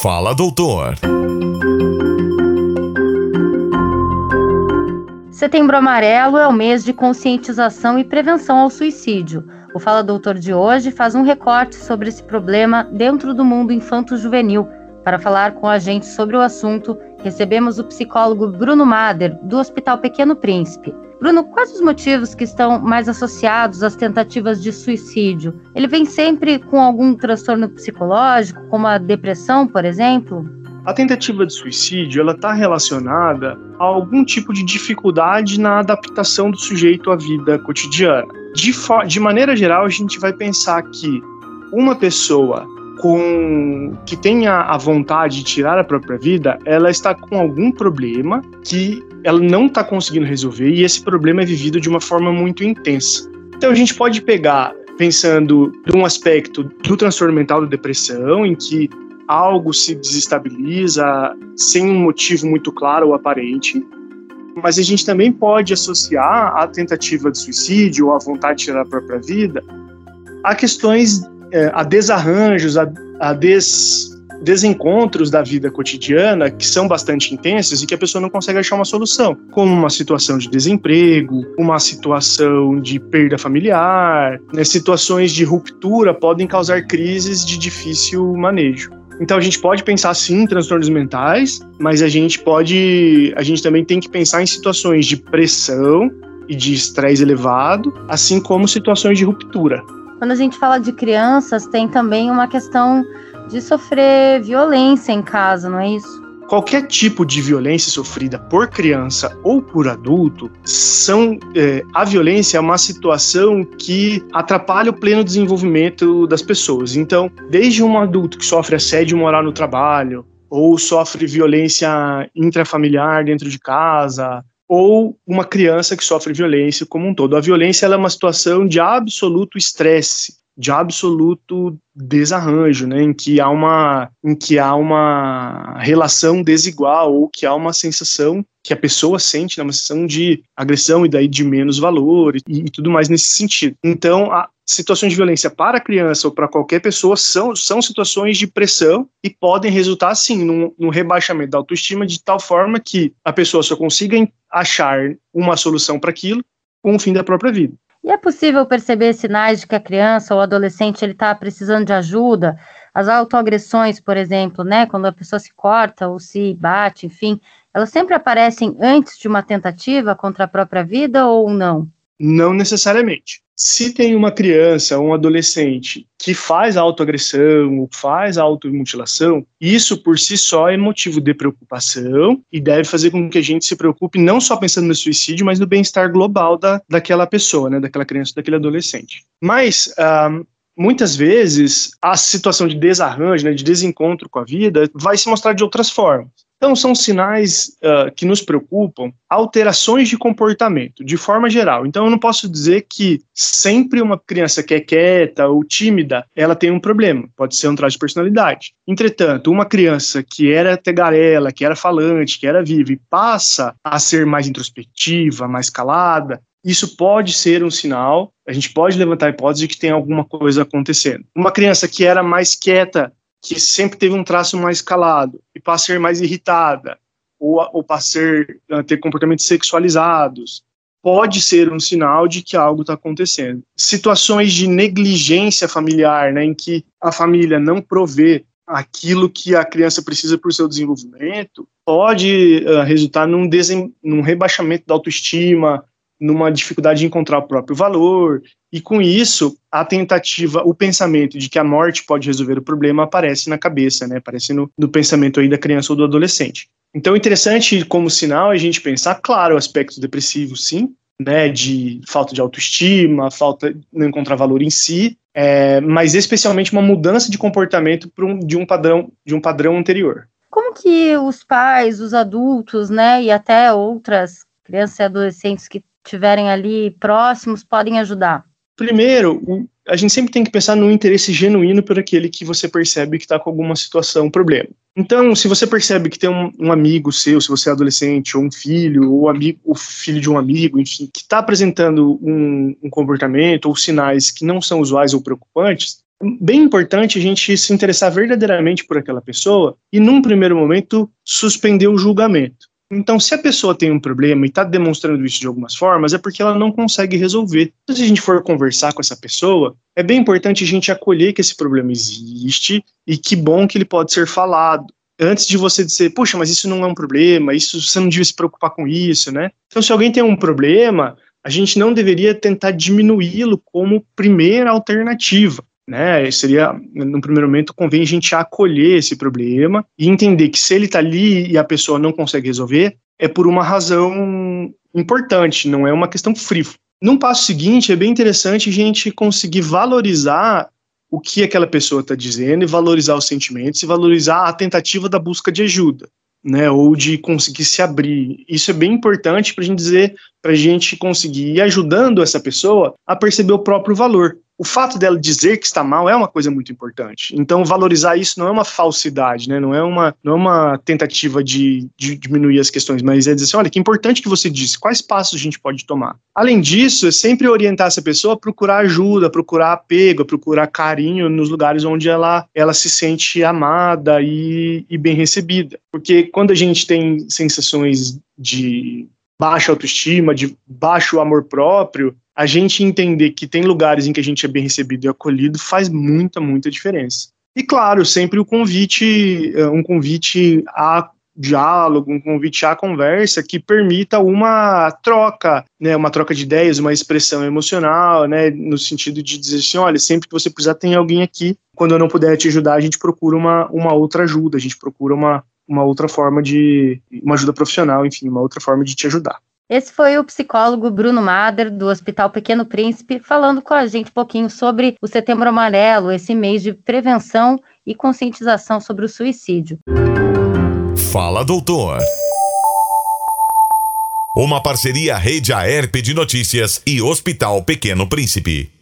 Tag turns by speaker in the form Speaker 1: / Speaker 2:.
Speaker 1: Fala, doutor.
Speaker 2: Setembro Amarelo é o mês de conscientização e prevenção ao suicídio. O Fala Doutor de hoje faz um recorte sobre esse problema dentro do mundo infanto-juvenil. Para falar com a gente sobre o assunto, recebemos o psicólogo Bruno Mader, do Hospital Pequeno Príncipe. Bruno, quais os motivos que estão mais associados às tentativas de suicídio? Ele vem sempre com algum transtorno psicológico, como a depressão, por exemplo?
Speaker 3: A tentativa de suicídio ela está relacionada a algum tipo de dificuldade na adaptação do sujeito à vida cotidiana. De maneira geral, a gente vai pensar que uma pessoa que tenha a vontade de tirar a própria vida, ela está com algum problema que ela não está conseguindo resolver e esse problema é vivido de uma forma muito intensa. Então a gente pode pegar, pensando de um aspecto do transtorno mental da depressão, em que algo se desestabiliza sem um motivo muito claro ou aparente, mas a gente também pode associar a tentativa de suicídio ou a vontade de tirar a própria vida a questões, a desarranjos, a desencontros da vida cotidiana que são bastante intensos e que a pessoa não consegue achar uma solução, como uma situação de desemprego, uma situação de perda familiar, né? Situações de ruptura podem causar crises de difícil manejo. Então a gente pode pensar sim em transtornos mentais, mas a gente também tem que pensar em situações de pressão e de estresse elevado, assim como situações de ruptura.
Speaker 2: Quando a gente fala de crianças, tem também uma questão de sofrer violência em casa, não é isso?
Speaker 3: Qualquer tipo de violência sofrida por criança ou por adulto, a violência é uma situação que atrapalha o pleno desenvolvimento das pessoas. Então, desde um adulto que sofre assédio moral no trabalho, ou sofre violência intrafamiliar dentro de casa, ou uma criança que sofre violência como um todo. A violência ela é uma situação de absoluto estresse, de absoluto desarranjo, né, em que há uma relação desigual ou que há uma sensação que a pessoa sente, né, uma sensação de agressão e daí de menos valor e tudo mais nesse sentido. Então, situações de violência para a criança ou para qualquer pessoa são situações de pressão e podem resultar, sim, num rebaixamento da autoestima de tal forma que a pessoa só consiga achar uma solução para aquilo com o fim da própria vida.
Speaker 2: E é possível perceber sinais de que a criança ou adolescente está precisando de ajuda? As autoagressões, por exemplo, né, quando a pessoa se corta ou se bate, enfim, elas sempre aparecem antes de uma tentativa contra a própria vida ou não?
Speaker 3: Não necessariamente. Se tem uma criança ou um adolescente que faz autoagressão ou faz automutilação, isso por si só é motivo de preocupação e deve fazer com que a gente se preocupe não só pensando no suicídio, mas no bem-estar global daquela pessoa, né, daquela criança, daquele adolescente. Mas muitas vezes a situação de desarranjo, né, de desencontro com a vida, vai se mostrar de outras formas. Então, são sinais que nos preocupam, alterações de comportamento, de forma geral. Então, eu não posso dizer que sempre uma criança que é quieta ou tímida, ela tem um problema. Pode ser um traço de personalidade. Entretanto, uma criança que era tagarela, que era falante, que era viva e passa a ser mais introspectiva, mais calada, isso pode ser um sinal, a gente pode levantar a hipótese de que tem alguma coisa acontecendo. Uma criança que era mais quieta, que sempre teve um traço mais calado, e passa a ser mais irritada, ou passa a ter comportamentos sexualizados, pode ser um sinal de que algo está acontecendo. Situações de negligência familiar, né, em que a família não provê aquilo que a criança precisa para o seu desenvolvimento, pode resultar num rebaixamento da autoestima, numa dificuldade de encontrar o próprio valor, e com isso, o pensamento de que a morte pode resolver o problema aparece na cabeça, né? Aparece no pensamento aí da criança ou do adolescente. Então, é interessante como sinal a gente pensar, claro, o aspecto depressivo, sim, né? De falta de autoestima, falta de não encontrar valor em si, mas especialmente uma mudança de comportamento de um padrão anterior.
Speaker 2: Como que os pais, os adultos, né, e até outras crianças e adolescentes que estiverem ali próximos podem ajudar?
Speaker 3: Primeiro, a gente sempre tem que pensar no interesse genuíno por aquele que você percebe que está com alguma situação, problema. Então, se você percebe que tem um amigo seu, se você é adolescente, ou um filho, ou o filho de um amigo, enfim, que está apresentando um comportamento ou sinais que não são usuais ou preocupantes, bem importante a gente se interessar verdadeiramente por aquela pessoa e, num primeiro momento, suspender o julgamento. Então, se a pessoa tem um problema e está demonstrando isso de algumas formas, é porque ela não consegue resolver. Então, se a gente for conversar com essa pessoa, é bem importante a gente acolher que esse problema existe e que bom que ele pode ser falado. Antes de você dizer, poxa, mas isso não é um problema, isso você não devia se preocupar com isso, né? Então, se alguém tem um problema, a gente não deveria tentar diminuí-lo como primeira alternativa, né? Seria, no primeiro momento, convém a gente acolher esse problema e entender que se ele está ali e a pessoa não consegue resolver, é por uma razão importante, não é uma questão frívola. Num passo seguinte, é bem interessante a gente conseguir valorizar o que aquela pessoa está dizendo e valorizar os sentimentos e valorizar a tentativa da busca de ajuda, né, ou de conseguir se abrir. Isso é bem importante para a gente dizer, para a gente conseguir ir ajudando essa pessoa a perceber o próprio valor. O fato dela dizer que está mal é uma coisa muito importante. Então, valorizar isso não é uma falsidade, né? Não é uma tentativa de diminuir as questões, mas é dizer assim, olha, que importante que você disse, quais passos a gente pode tomar? Além disso, é sempre orientar essa pessoa a procurar ajuda, a procurar apego, a procurar carinho nos lugares onde ela se sente amada e bem recebida. Porque quando a gente tem sensações de baixa autoestima, de baixo amor próprio, a gente entender que tem lugares em que a gente é bem recebido e acolhido faz muita, muita diferença. E claro, sempre um convite a diálogo, um convite à conversa que permita uma troca, né, uma troca de ideias, uma expressão emocional, né, no sentido de dizer assim, olha, sempre que você precisar tem alguém aqui, quando eu não puder te ajudar, a gente procura uma outra ajuda, a gente procura uma outra forma uma ajuda profissional, enfim, uma outra forma de te ajudar.
Speaker 2: Esse foi o psicólogo Bruno Mader, do Hospital Pequeno Príncipe, falando com a gente um pouquinho sobre o Setembro Amarelo, esse mês de prevenção e conscientização sobre o suicídio.
Speaker 1: Fala, doutor. Uma parceria Rede Aerp de Notícias e Hospital Pequeno Príncipe.